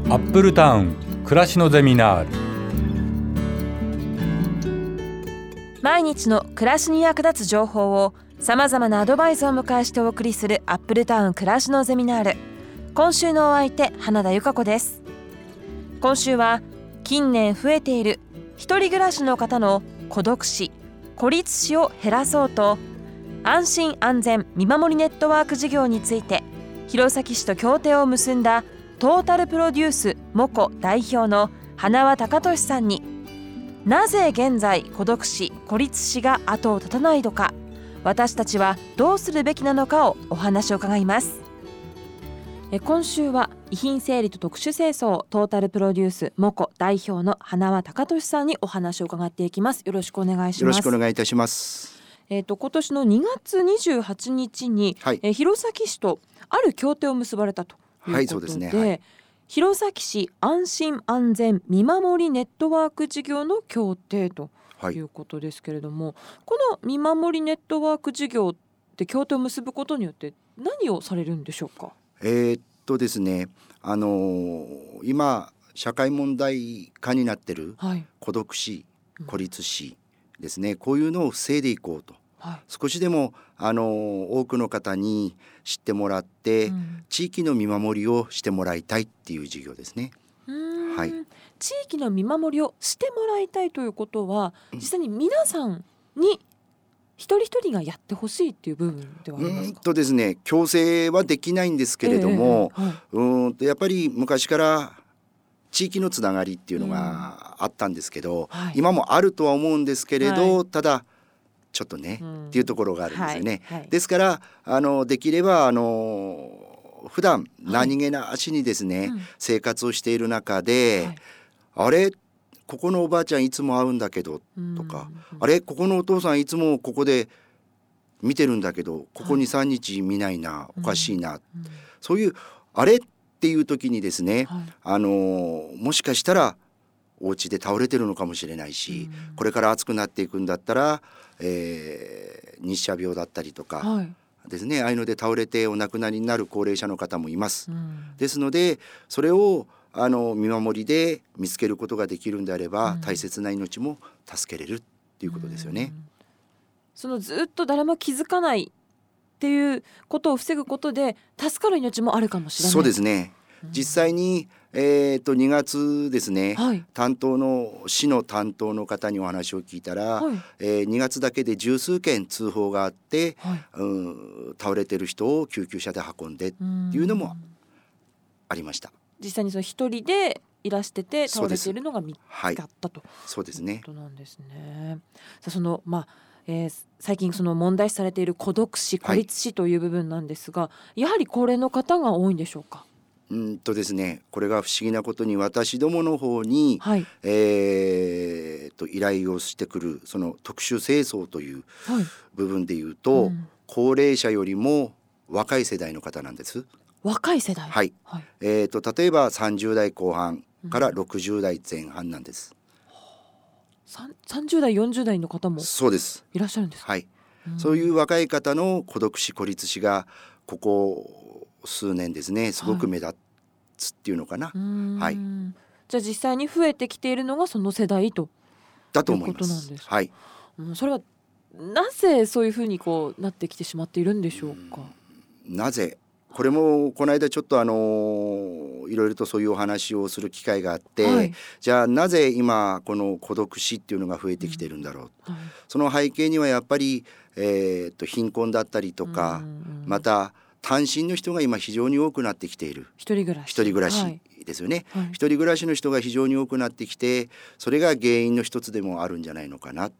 アップルタウン暮らしのゼミナール。 毎日の暮らしに役立つ情報をさまざまなアドバイスを迎えしてお送りするアップルタウン暮らしのゼミナール。今週のお相手、花田由香子です。今週は近年増えている一人暮らしの方の孤独死、孤立死を減らそうと、安心安全見守りネットワーク事業について弘前市と協定を結んだトータルプロデュースモコ代表の花輪貴俊さんに、なぜ現在孤独死孤立死が後を絶たないのか、私たちはどうするべきなのかをお話を伺います。今週は遺品整理と特殊清掃トータルプロデュースモコ代表の花輪貴俊さんにお話を伺っていきます。よろしくお願いします。 よろしくお願いいたします。 今年の2月28日に、弘前市とある協定を結ばれたということで、 はい、そうですね。 弘前市安心安全見守りネットワーク事業の協定ということですけれども、この見守りネットワーク事業って協定を結ぶことによって何をされるんでしょうか？ ですね、今社会問題化になってる孤独死、孤立死ですね、こういうのを防いでいこうと、少しでも多くの方に知ってもらって、地域の見守りをしてもらいたいっていう事業ですね。 地域の見守りをしてもらいたいということは、実際に皆さんに一人一人がやってほしいっていう部分ではありますか？ ですね、強制はできないんですけれども、やっぱり昔から地域のつながりっていうのがあったんですけど、今もあるとは思うんですけれど、ただちょっとね、っていうところがあるんですよね。ですからできれば普段何気なしにですね、生活をしている中で、あれここのおばあちゃんいつも会うんだけどとか、あれここのお父さんいつもここで見てるんだけどここ 2,3 日見ないな、おかしいな、そういうあれっていう時にですね、もしかしたらお家で倒れてるのかもしれないし、これから暑くなっていくんだったら、日射病だったりとかですね、ああいうので倒れてお亡くなりになる高齢者の方もいます。ですのでそれを見守りで見つけることができるんであれば、大切な命も助けれるっていうことですよね。 そのずっと誰も気づかないっていうことを防ぐことで助かる命もあるかもしれない。 そうですね、実際に、2月ですね、市の担当の方にお話を聞いたら、2月だけで十数件通報があって、倒れてる人を救急車で運んでっていうのもありました。 実際にその一人でいらしてて倒れているのが見つかったと。 そうですね。 ことなんですね。さあ最近その問題視されている孤独死孤立死という部分なんですが、やはり高齢の方が多いんでしょうか？ ですね、これが不思議なことに私どもの方に、依頼をしてくるその特殊清掃という部分でいうと、高齢者よりも若い世代の方なんです。 若い世代、 例えば30代後半から60代前半なんです。 30代40代の方もそうですいらっしゃるんですか？ そういう若い方の孤独死孤立死がここ数年ですね、すごく目立つっていうのかな。 じゃあ実際に増えてきているのがその世代とだと思います。 いうことなんですか？それはなぜそういうふうになってきてしまっているんでしょうか？ なぜ、これもこの間ちょっといろいろとそういうお話をする機会があって、じゃあなぜ今この孤独死っていうのが増えてきてるんだろう、その背景にはやっぱり、貧困だったりとか、また単身の人が今非常に多くなってきている。一人暮らしですよね。一人暮らしの人が非常に多くなってきて、それが原因の一つでもあるんじゃないのかなって。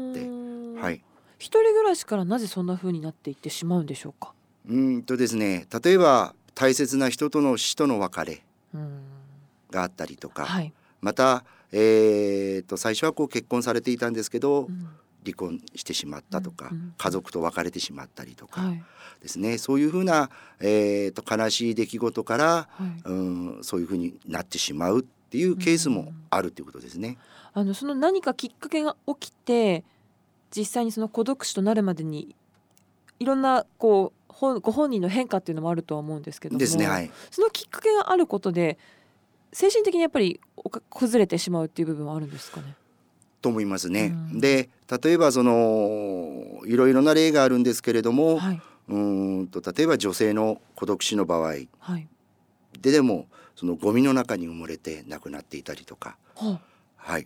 一人暮らしからなぜそんな風になっていってしまうんでしょうか？ ですね、例えば大切な人との死との別れがあったりとか、また、最初は結婚されていたんですけど、離婚してしまったとか、家族と別れてしまったりとかですね、そういうふうな、悲しい出来事から、そういうふうになってしまうっていうケースもあるということですね。 その何かきっかけが起きて実際にその孤独死となるまでにいろんなご本人の変化っていうのもあるとは思うんですけども、 ですね、 そのきっかけがあることで精神的にやっぱり崩れてしまうっていう部分はあるんですかね。 と思いますね。で例えばいろいろな例があるんですけれども、はい、例えば女性の孤独死の場合、はい、でもそのゴミの中に埋もれて亡くなっていたりとか、はい、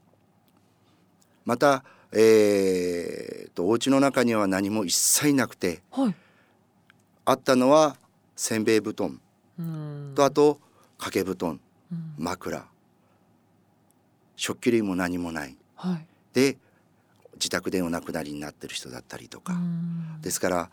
また、お家の中には何も一切なくて、はい、あったのはせんべい布団とあと掛け布団、枕、食器類も何もない、はい、で自宅でお亡くなりになってる人だったりとか、ですから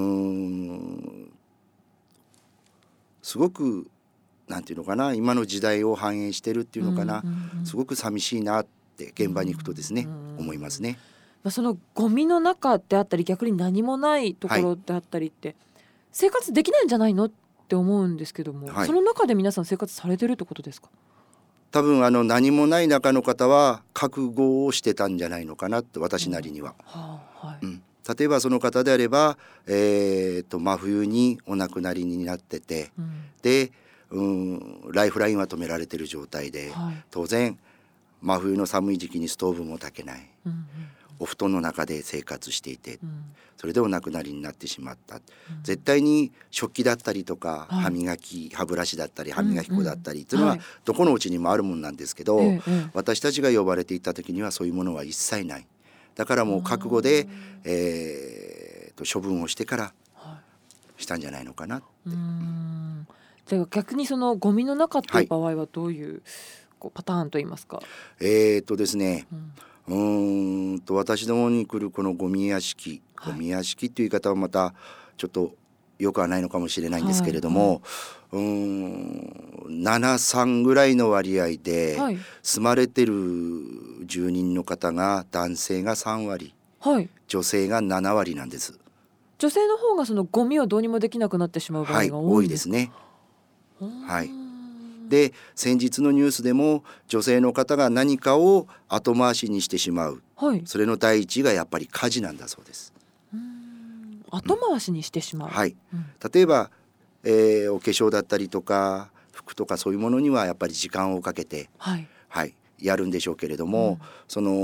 すごくなんていうのかな、今の時代を反映してるっていうのかな、すごく寂しいなって現場に行くとですね、思いますね。 そのゴミの中であったり逆に何もないところであったりって、はい、生活できないんじゃないのって思うんですけども、はい、その中で皆さん生活されてるってことですか？ 多分何もない中の方は覚悟をしてたんじゃないのかなって私なりには、例えばその方であれば、真冬にお亡くなりになってて、でライフラインは止められている状態で、はい、当然真冬の寒い時期にストーブも炊けない、お布団の中で生活していて、それでお亡くなりになってしまった、絶対に食器だったりとか、歯磨き歯ブラシだったり歯磨き粉だったりっていうのはどこのうちにもあるもんなんですけど、私たちが呼ばれていった時にはそういうものは一切ない。だからもう覚悟で、処分をしてからしたんじゃないのかなって。 じゃあ逆にそのゴミの中っていう場合はどういう、パターンといいますか？ ですね、私どもに来るこのゴミ屋敷、ゴミ屋敷っていう言い方はまたちょっとよくはないのかもしれないんですけれども、7:3ぐらいの割合で、住まれてる住人の方が男性が3割、女性が7割なんです。 女性の方がそのゴミをどうにもできなくなってしまう場合が多いんですか？ 多いですね。はい。で先日のニュースでも女性の方が何かを後回しにしてしまう、それの第一がやっぱり家事なんだそうです。 後回しにしてしまう、 例えば、お化粧だったりとか服とかそういうものにはやっぱり時間をかけて、やるんでしょうけれども、その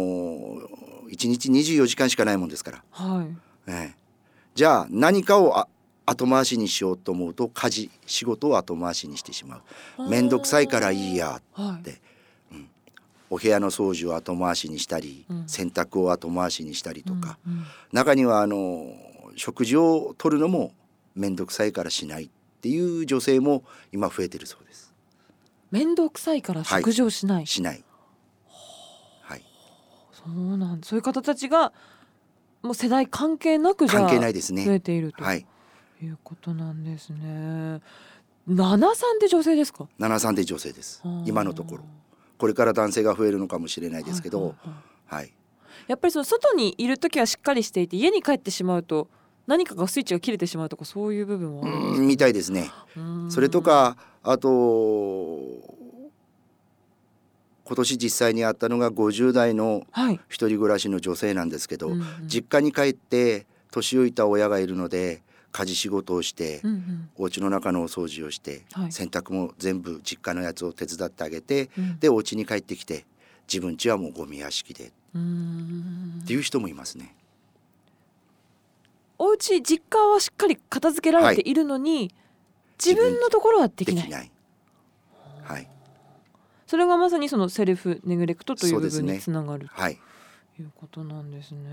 1日24時間しかないもんですから、じゃあ何かを後回しにしようと思うと仕事を後回しにしてしまう。めんどくさいからいいやって、お部屋の掃除を後回しにしたり、洗濯を後回しにしたりとか、中には食事をとるのもめんどくさいからしないっていう女性も今増えてるそうです。 めんどくさいから食事をしない、 しない、 そういう方たちがもう世代関係なく関係ないですね、 増えていると、いうことなんですね。7:3で女性ですか ？7:3で女性です。今のところ。これから男性が増えるのかもしれないですけど、 やっぱりその外にいるときはしっかりしていて、家に帰ってしまうと何かがスイッチが切れてしまうとか、そういう部分はあるんですか？ みたいですね。それとかあと今年実際にあったのが50代の一人暮らしの女性なんですけど、実家に帰って年老いた親がいるので家事仕事をして、お家の中のお掃除をして、洗濯も全部実家のやつを手伝ってあげて、でお家に帰ってきて自分家はもうゴミ屋敷でっていう人もいますね。 お家実家はしっかり片付けられているのに、自分のところはできない。それがまさにそのセルフネグレクトという部分につながる、ということなんですね。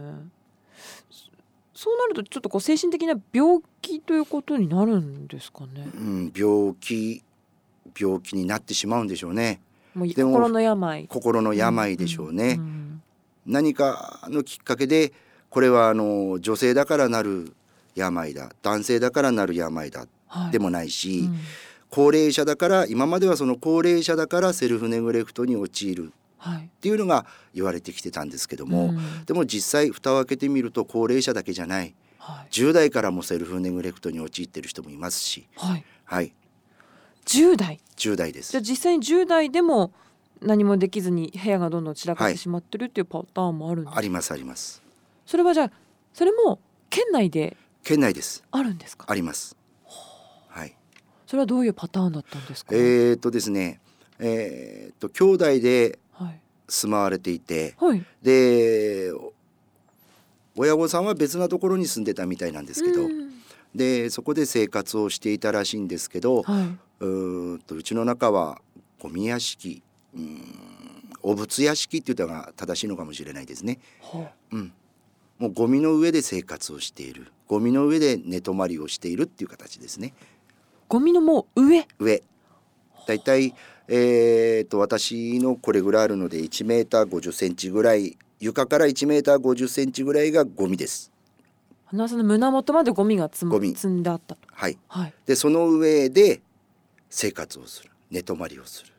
そうなるとちょっと精神的な病気ということになるんですかね？ 病気になってしまうんでしょうね。 もう心の病でしょうね。何かのきっかけでこれは女性だからなる病だ、男性だからなる病だ、でもないし、高齢者だから今まではその高齢者だからセルフネグレクトに陥るっていうのが言われてきてたんですけども、でも実際蓋を開けてみると高齢者だけじゃない、10代からもセルフネグレクトに陥っている人もいますし、 10代です。 じゃあ実際に10代でも何もできずに部屋がどんどん散らかってしまってるっていうパターンもあるんですか？ あります。 それはじゃあそれも県内でです。 あるんですか？ あります。 それはどういうパターンだったんですか？ ですね、兄弟で住まわれていて、 はい、で親御さんは別なところに住んでたみたいなんですけど、でそこで生活をしていたらしいんですけど、うちの中はゴミ屋敷、お仏屋敷って言ったのが正しいのかもしれないですね。もうゴミの上で生活をしている、ゴミの上で寝泊まりをしているっていう形ですね。 ゴミのもう上だいたい私のこれぐらいあるので1メーター50センチぐらい、床から1メーター50センチぐらいがゴミです。 花輪さんの胸元までゴミが積んであったと。 はい、でその上で生活をする、寝泊まりをする、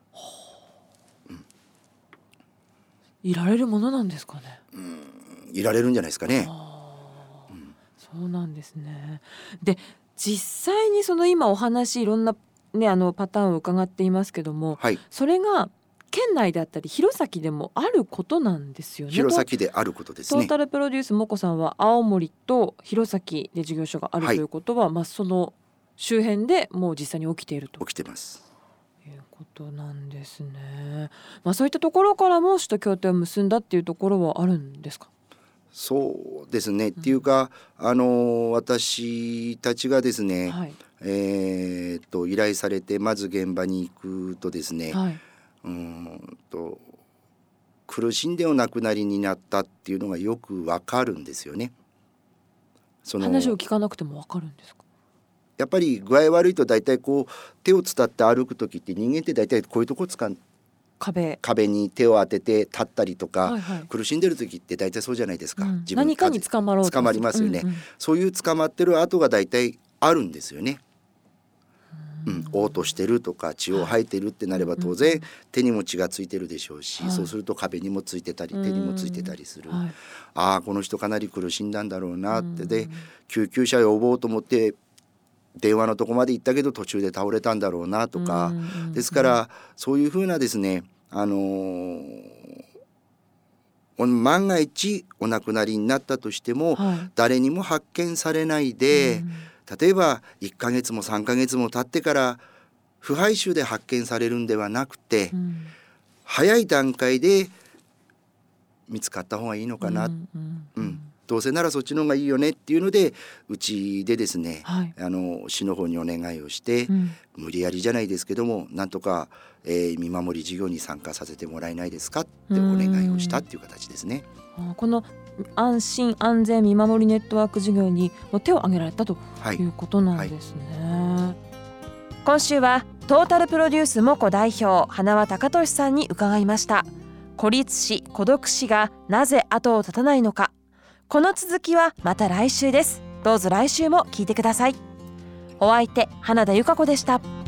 いられるものなんですかね。 いられるんじゃないですかね。 そうなんですね。で実際にその今お話いろんな、パターンを伺っていますけども、それが県内であったり弘前でもあることなんですよね。 弘前であることですね。 トータルプロデュースもこさんは青森と弘前で事業所があるということは、その周辺でもう実際に起きていると。 起きてますいうことなんですね。そういったところからも首都協定を結んだっていうところはあるんですか？ そうですね、っていうか私たちがですね、依頼されてまず現場に行くとですね、苦しんでお亡くなりになったっていうのがよくわかるんですよね。 話を聞かなくてもわかるんですか？ やっぱり具合悪いと大体こう手を伝って歩く時って人間って大体こういうとこ使う、壁に手を当てて立ったりとか、苦しんでる時って大体そうじじゃないですか、自分何かに捕まりますよね、そういう捕まってる跡が大体あるんですよね。嘔吐してるとか血を吐いてるってなれば当然手にも血がついてるでしょうし、そうすると壁にもついてたり手にもついてたりする、ああこの人かなり苦しんだんだろうなって、で救急車呼ぼうと思って電話のとこまで行ったけど途中で倒れたんだろうなとか、ですからそういうふうなですね、万が一お亡くなりになったとしても、誰にも発見されないで、例えば1ヶ月も3ヶ月も経ってから腐敗臭で発見されるんではなくて、早い段階で見つかった方がいいのかな、どうせならそっちの方がいいよねっていうのでうちでですね、市の方にお願いをして、無理やりじゃないですけどもなんとか、見守り事業に参加させてもらえないですかってお願いをしたっていう形ですね。 この安心安全見守りネットワーク事業に手を挙げられたということなんですね。 今週はトータルプロデュースモコ代表花輪貴俊さんに伺いました。孤立死孤独死がなぜ後を絶たないのか、この続きはまた来週です。どうぞ来週も聞いてください。お相手花田由香子でした。